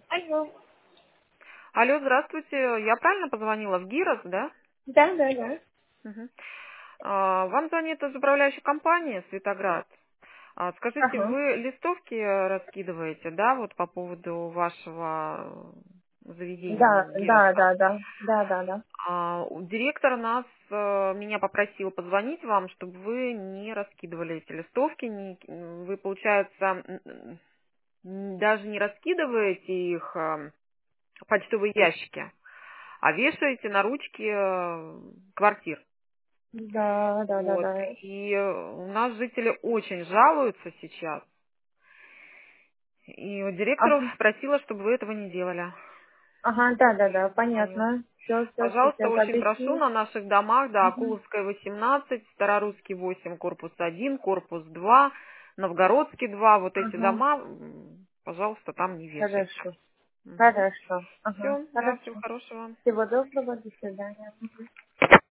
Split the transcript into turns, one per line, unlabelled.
Алло.
Алло, здравствуйте. Я правильно позвонила в ГИРОС, да?
Да, да, да.
Мгм. Вам звонит из управляющей компании «Светоград». Скажите,
Ага.
вы листовки раскидываете, да, вот по поводу вашего заведения
Да, да,
ГИРОСа?
да, да. Да, да, да.
Директор меня попросил позвонить вам, чтобы вы не раскидывали эти листовки. Вы, получается, даже не раскидываете их в почтовые ящики, а вешаете на ручки квартир.
Да, да, да,
Вот.
да.
И у нас жители очень жалуются сейчас. И вот директору
Ага.
просила, чтобы вы этого не делали.
Ага, да, да, да,
Вот.
понятно. Все,
Пожалуйста,
сейчас
очень прошу
запишу.
на наших домах, да,
Угу.
Акуловская 18, Старорусский 8, корпус 1, корпус 2, Новгородский 2, вот эти
Ага.
дома, пожалуйста, там не вешайте.
Хорошо. Хорошо. Ага.
Все, да, всего
Хорошо.
хорошего.
Всего доброго. До свидания.